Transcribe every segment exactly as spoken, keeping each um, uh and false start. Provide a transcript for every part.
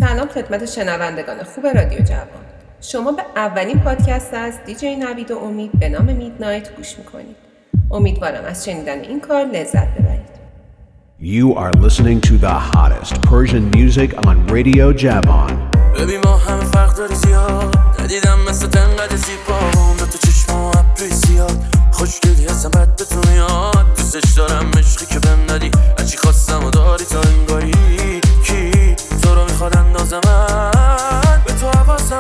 سلام خدمت شنوندگان خوب رادیو جوان. شما به اولین پادکست از دیجی نوید و امید به نام میدنایت گوش میکنید. امیدوارم از شنیدن این کار لذت ببرید. You are listening to the hottest Persian music on Radio Javan. ببین ما همه فرق داری زیاد، ندیدم مثل تنقدر زیبا دو تو چشم و ابری زیاد، خوشگلی هستم بد به تو میاد، دوستش دارم عشقی که بهم دادی، هرچی خواستم و داری تا انگاری کی تو رو میخواد اندازه من به تو حواسم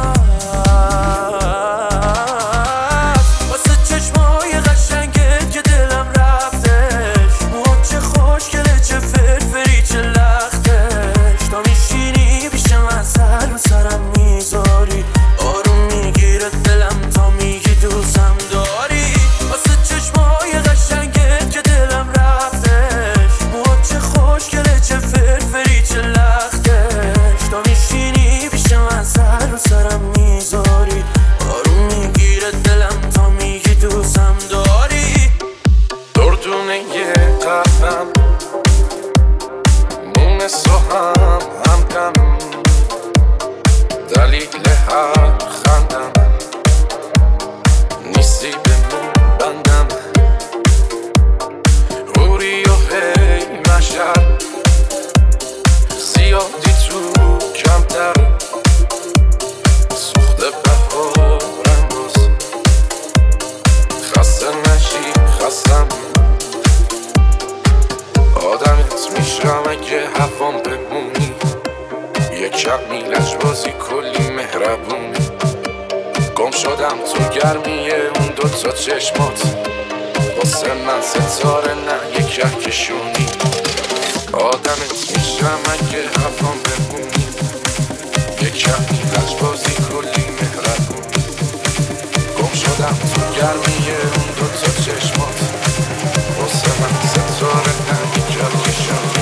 هست، واسه چشمای قشنگت که دلم رفتش، موهات چه خوشگله چه فرفری چه لختش، تا میشینی پیش من سر و سرم میذاری، آروم میگیره دلم تا میگی دوستم داری، واسه چشمای قشنگت که دلم رفتش، موهات چه خوشگله چه فرفری چه لختش، تا میشینی پیش من سر و سرم میذاری، آروم میگیره دلم تا میگی دوستم داری، دردونه یه قلبم مونس رو هم همدم، دلیل هر خندم نیستی به مون بندم، اوری و هی مشهد زیادی تو کمتر، سوخته بهارم باز خسته نشی خستم، آدمت میشم اگه حفام بمونی، یک کمی لجبازی کلی مهربونی، گم شدم تو گرمیه اون دوتا چشمات، واسه من ستاره نه یک کهکشونی، آدمت میشم اگه حفام بمونی، یک کمی لجبازی کلی مهربونی، گم شدم تو گرمیه اون دوتا چشمات، واسه من ستاره نه یک کهکشونی،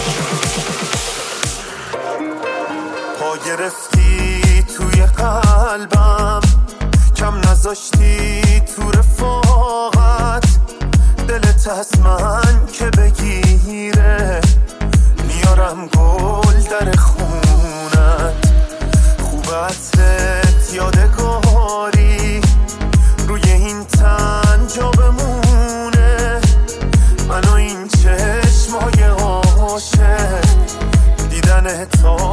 پا گرفتی توی قلبم، کم نذاشتی تو رفاقت، دلت از من که بگیره، میارم گل در خونت، خوب عطرت یادگاری، روی این تن جا بمونه، منو این چشمای عاشق، دیدن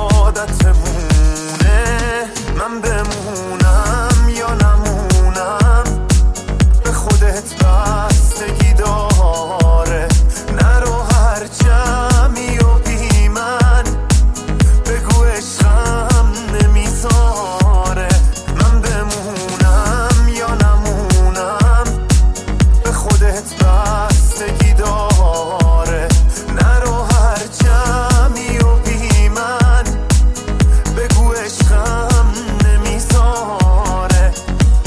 عادتمونه، من بمونم یا نمونم به خودت بستگی داره، نرو هر جمعی و بی من بگو عشقم نمیذاره، من بمونم یا نمونم به خودت بستگی داره، نرو هر جمعی و بی من بگو عشقم نمیذاره.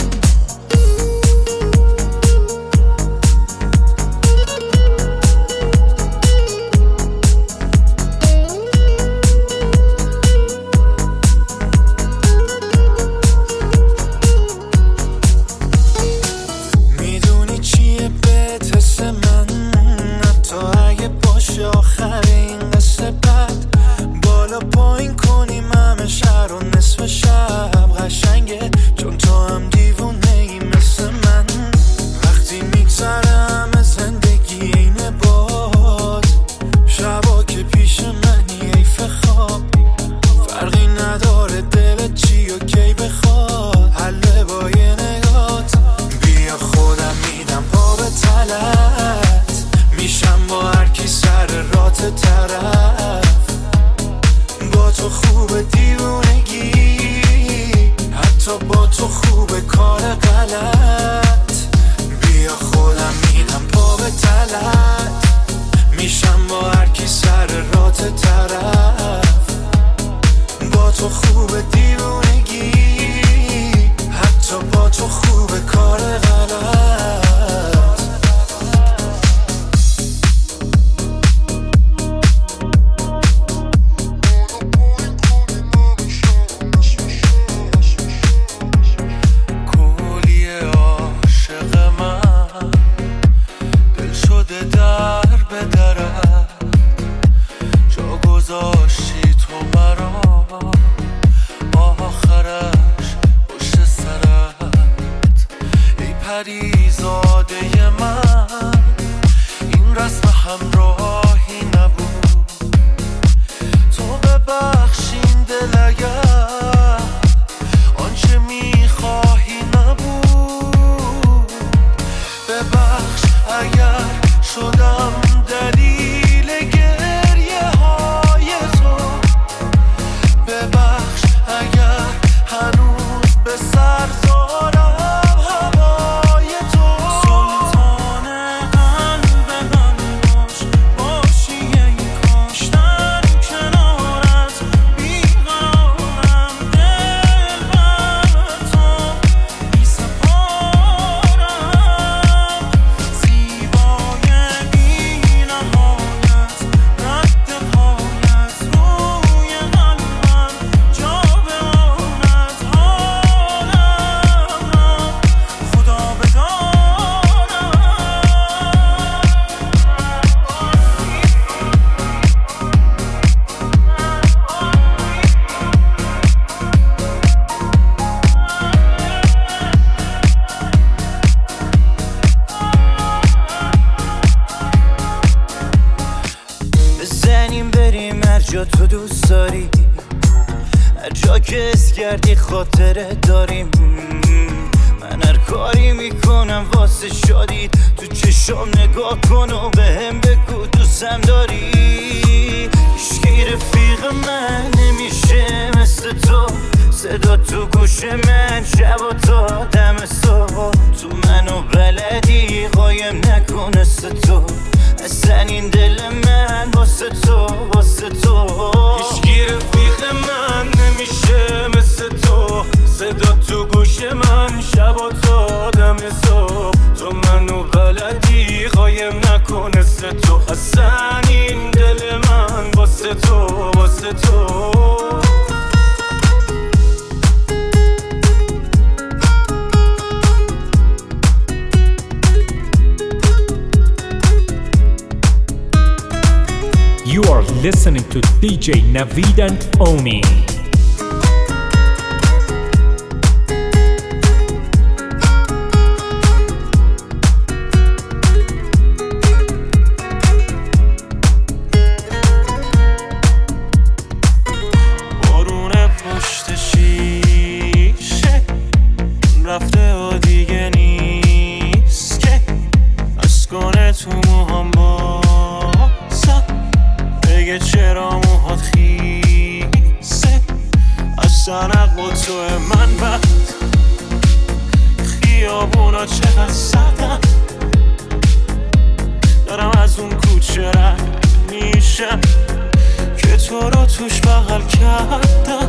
میدونی چیه بهت حس من، حتی اگه باشه آخر این قصه بد، بالا پایین کنیم همه شهر و نصف شب قشنگه، چون تو هم دیوونه ای مثل من، وقتی میگذره همه زندگی اینه باد، شبا که پیش منی حیف خواب، فرقی نداره دلت چی و کی بخواد، حله با یه نگات، بیا خودم میدم پا به تلت، میشم با هر کی سر رات طرف، با تو خوب دیوونگی، حتی با تو خوب کار غلط، بیا خودم میدم پا به تلت، میشم با هر کی سر رات طرف، با تو خوب دیوونگی، حتی با تو خوب کار غلط. کولی عاشق من، دل شده در به درم، جا گذاشتی تو برام، جا تو دوست داری، هر جا که اس کردی خاطره داریم. من هر کاری میکنم واسه شادی، تو چشم نگاه کن و به هم بگو دوستم داری. هیچکی رفیق من نمیشه مثل تو، صدا تو گوش من شب و تا دم صبح. تو منو بلدی قایم نکن مثل تو، اصلا این دل من واسه تو واسه تو. هیچکی رفیق من نمیشه مثل تو، صدا تو گوش من شب و تا دم صبح. تو منو بلدی قایم نکن مثل تو، اصلا این دل من واسه تو واسه تو. You are listening to دی جی Navid and Omi. بارون پشت شیشه رفته و دیگه نیست که از کنه تو موهام باسم بگه چرا موهات خیسه. اصلا عقل تو من بد، خیابونا چقدر سردن، دارم از اون کوچه رد میشم که تو رو توش بغل کردم.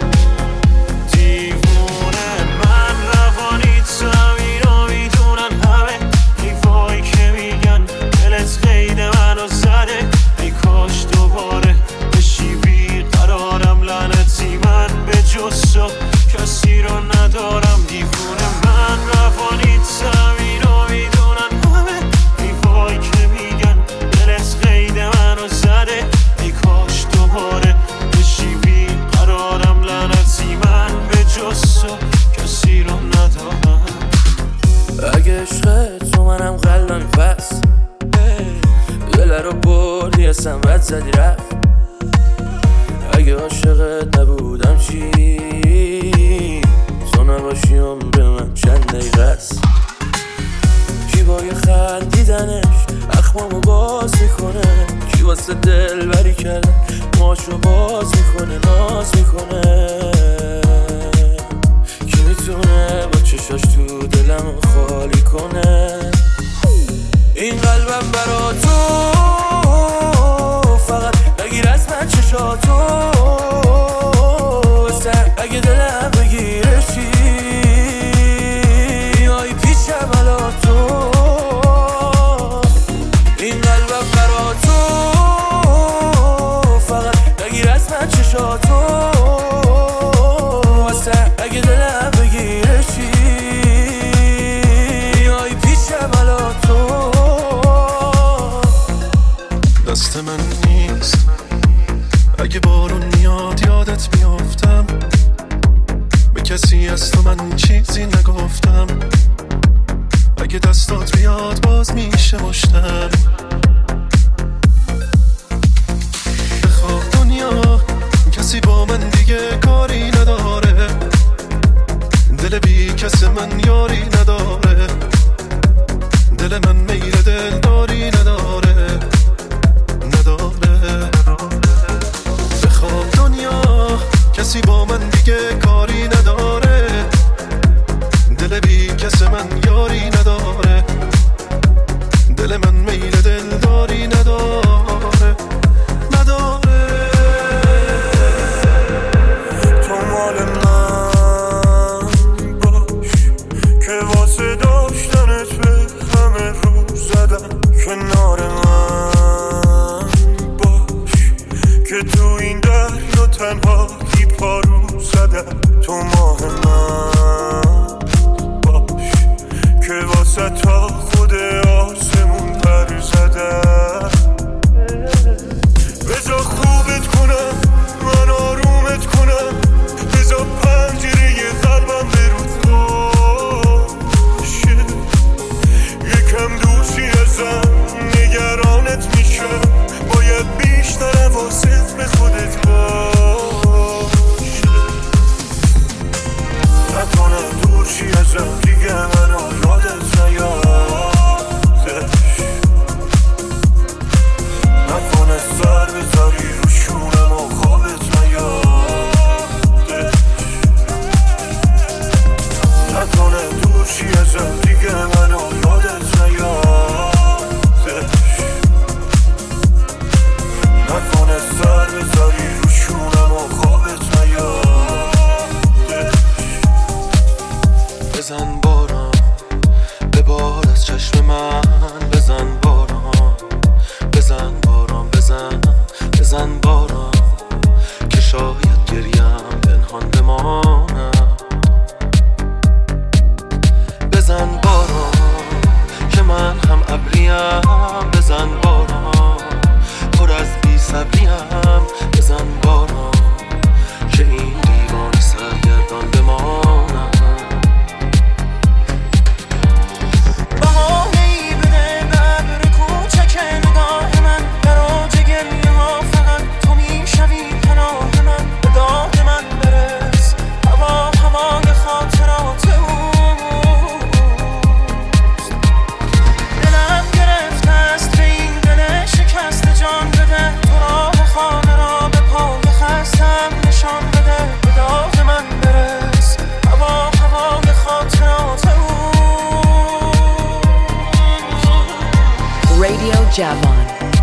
دیوونه من روانی تم اینو میدونن همه، حیفایی که میگن دلت قید منو زده. ای کاش دوباره بشی بیقرارم، لعنتی من به جز تو کسی رو ندارم. دیوونه من روانی تم اینو میدونن همه، حیفایی که میگن دلت قید منو زده. ای کاش دوباره بشی بیقرارم، لعنتی من به جز تو کسی رو ندارم. اگه عشق تو منم قلبم پس، دل رو بردی اصلا بد زدی رفت. اگه عاشقت نبودم چی، تو نباشی عمر من چند دقیقه است. کی با یه خندیدنش اخمامو باز میکنه، کی واسه دل بری کردن ماشو باز میکنه ناز میکنه. کی میتونه با چشاش تو دلمو خالی کنه. این قلبم برا تو فقط بگیر از من چشاتو، اگه دلم بگیره چی آی پیشم الا تو. این قلبم برا تو فقط بگیر از من چشاتو، اگه دلم بگیره چی آی پیشم الا تو. دست من نیست اگه بارون میاد یادت میافتم، به کسی از تو من چیزی نگفتم. اگه دستات بیاد باز میشه مشتم. بخواه دنیا کسی با من دیگه کاری نداره، دل بی کس من یاری نداره. دل من میل دل داری نداره نداره. بخواه دنیا کسی با من دیگه کاری نداره، دل بی کس من یاری نداره. دل من میل دل داری نداره نداره. تو مال من باش که واسه داشتنت به همه رو زدم. کنار من باش که تو این دریا تنهایی پارو زدم. تو ماه من باش که واسه تا خود آسمون پر زدم. بذار خوبت کنم من آرومت کنم، بذار پنجره قلبم برود باشه. یکم دوستی ازم نگرانت میشم، باید بیشتر حواست به خودت شاید گریم پنهان بمانم. بزن باران که من هم ابریم، بزن باران پر از بی صبریم، بزن باران که این دیوانه سرگردان بمانم. بهانه‌ای بده به ابر کوچک نگاه من، براج گریه ها فقط تو میشوی پناه من. به داد من برس هوا هوای خاطرات اوست. دلم گرفته است به این دل شکست جان بده، تو راه خانه را به پای خستم نشان بده. به داد من برس هوا هوای خاطرات اوست. Radio Javon.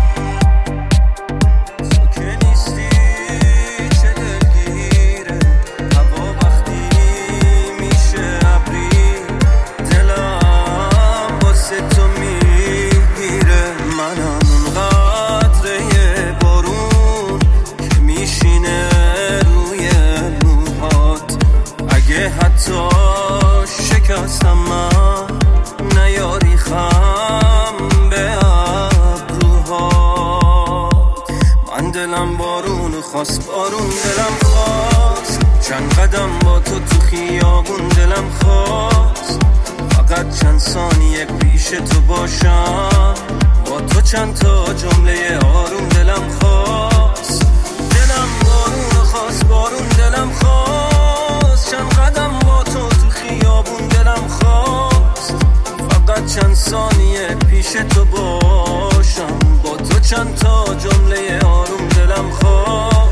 حتی شکستم من نیاری خم به ابروهات. من دلم بارون خواست، بارون دلم خواست، چند قدم با تو تو خیابون دلم خواست. فقط چند ثانیه پیش تو باشم، با تو چند تا جمله آروم دلم خواست. دلم بارون خواست، بارون دلم خواست، چند قدم با تو تو خیابون دلم خواست. فقط چند ثانیه پیش تو باشم، با تو چند تا جمله آروم دلم خواست.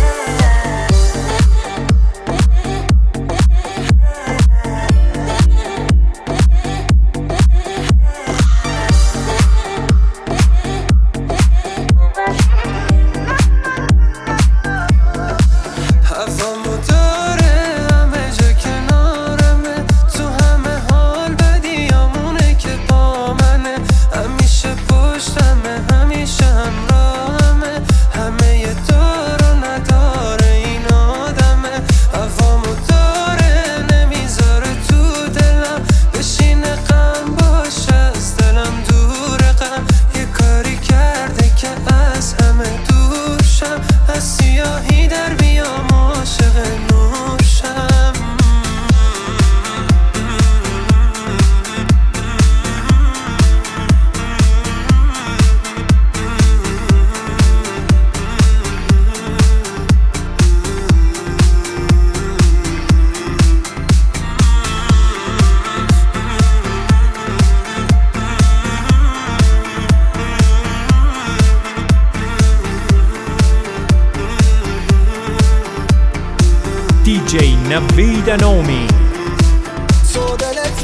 دی جی نوید نومی. تو دلت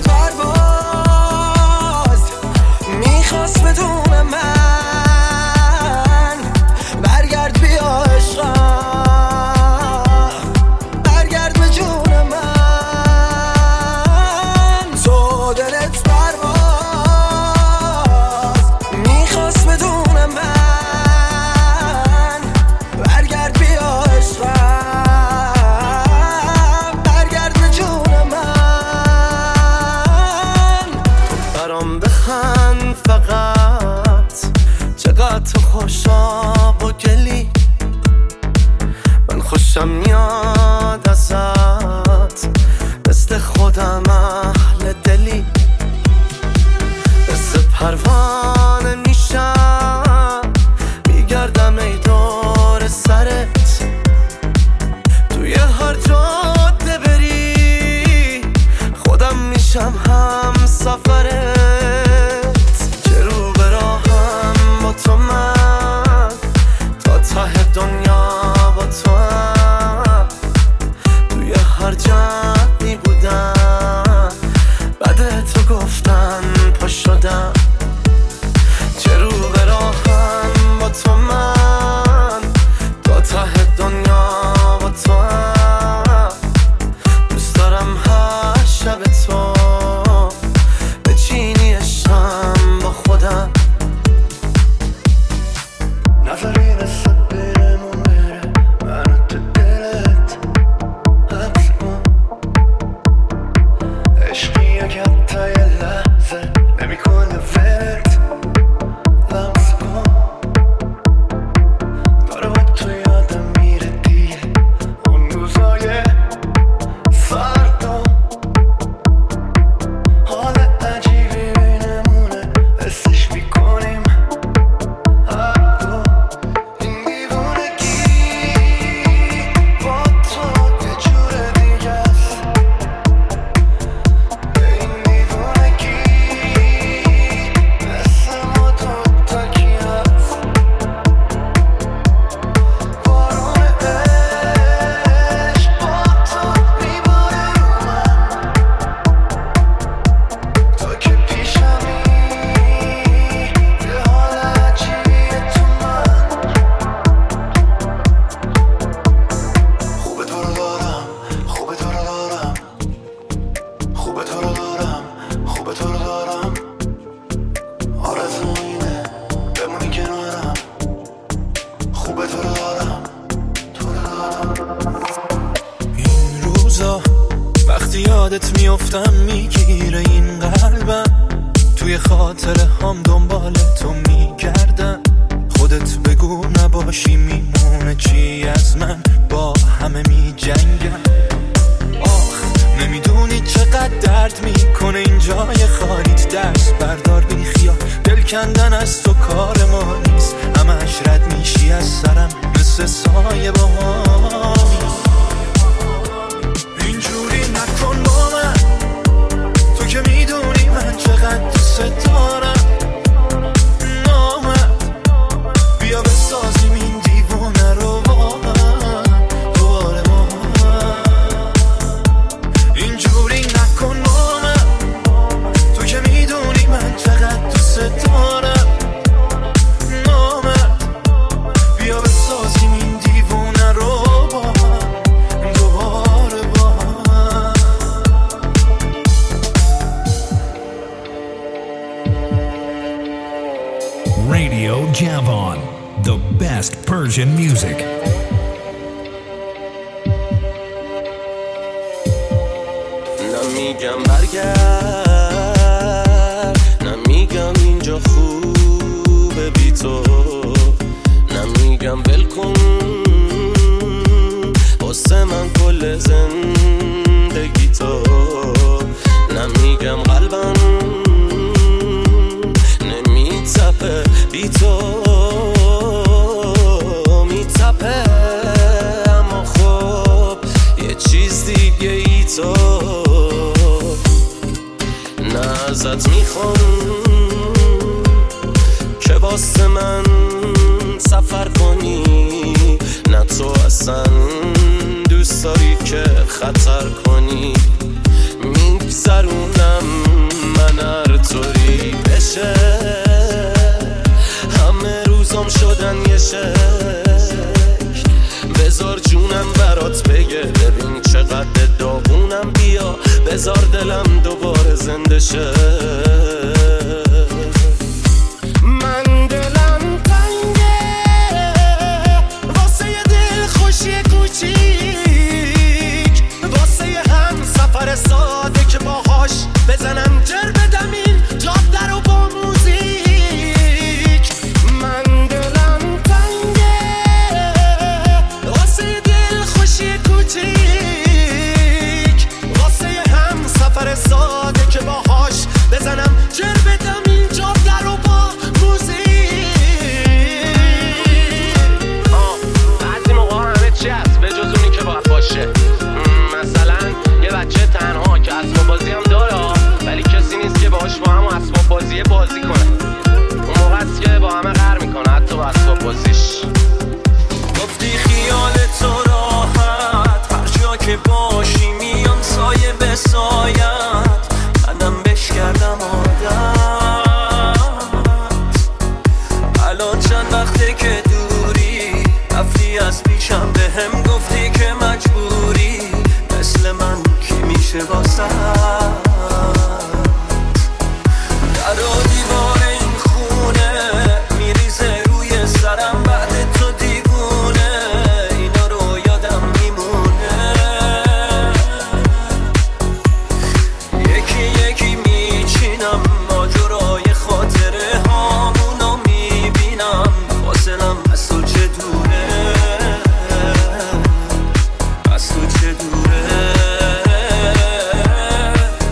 پرواز میخواست بدون من، برگرد بیا عشقم، برگرد به جون من. تو دلت پرواز میخواست بدون من، برگرد بیا عشقم، تو خوشاب و گلی. من خوشم میاد ازت، مثل خودم اهل دلی. مثل پروانه میشم میگردم ای دور سرت، توی هر جاده بری خودم میشم هم سفرت. تو من تا ته دنیا با تو هم، توی هر جمعی بودم بعد تو گفتن پا شدم. چه رو به راهم با تو من تا ته دنیا با تو هم. دوست دارم هر شب تو بچین یادت میافتم میگیره این قلبم، توی خاطره هم دنبال تو میگردم. خودت بگو نباشی میمونه چی از من، با همه میجنگم. آخ نمیدونی چقدر درد میکنه این جای خالیت، درس بردار بی خیال، دل کندن از تو کار ما نیست. همش رد میشی از سرم مثل سایه با هامی. اینجوری نکن با من، تو که میدونی من چقدر دوست دارم. نامد بیا بسازیم این دیوونه رو با هم دوباره با هم. اینجوری نکن با من، تو که میدونی من چقدر دوست دارم. نامد بیا بسازیم این دیوونه رو با هم دوباره با هم. Radio Javon, the best Persian music. نمیگم برگرد، نمیگم اینجا خوبه بی تو، نمیگم ول کن واسه من کل زندگی تو، نمیگم قلبم نمیتپه بی تو، میتپه اما خب یه چیز دیگه ای تو. نه ازت میخوام که واسه من سفر کنی، نه تو اصلا دوست داری که خطر کنی. میگذرونم من هر طوری بشه، همه روزام شدن یه شک. بذار جونم برات بگه ببین چقدر داغونم، بیا بذار دلم دوباره زنده شه. من دلم تنگه واسه یه دل خوشی کوچیک، واسه یه هم سفر ساده که باهاش بزنم جر بدم این جاده رو با موزیک. من دلم تنگه واسه یه دل خوشی کوچیک، واسه یه هم سفر ساده که باهاش بزنم جر بدم این جاده رو با موزیک. آه بعضی موقع همه چی هست به جز اونی که باید باشه. مثلا یه بچه تنها که اسباب بازی هم داره ولی کسی نیست که باهاش با هم اسباب بازی بازی کنه. اون موقع است که با همه قهر میکنه حتی با اسباب بازیش. گفتی خیال تو راحت، هر جا که باشی میام سایه به سایت، منم بش کردم عادت. الان چند وقته که دوری، رفتی از پیشم به هم گفتی که مجبوری، مثل من کی میشه واسه در و دیوار این خونه میریزه روی سرم بعد تو دیوونه، اینا رو یادم میمونه. یکی یکی میچینم ماجرای خاطره هامونو میبینم، فاصلم از تو چه دوره، از تو چه دوره.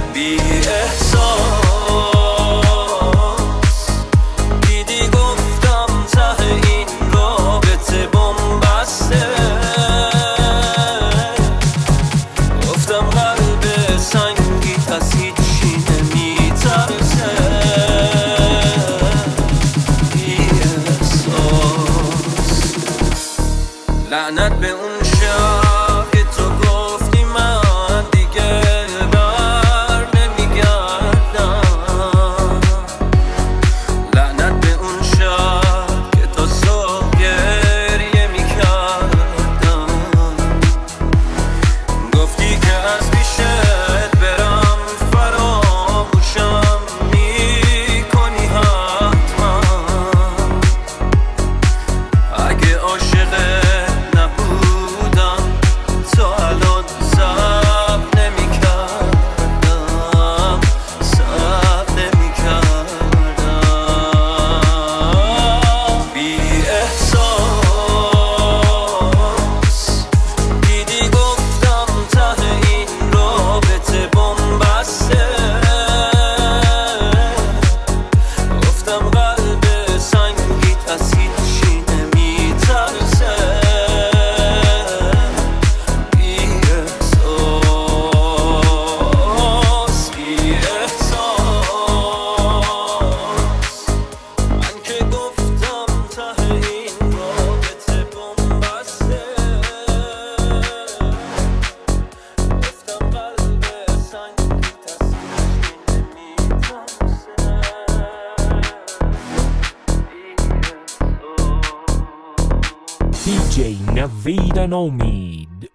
دی جی Navid and Omid.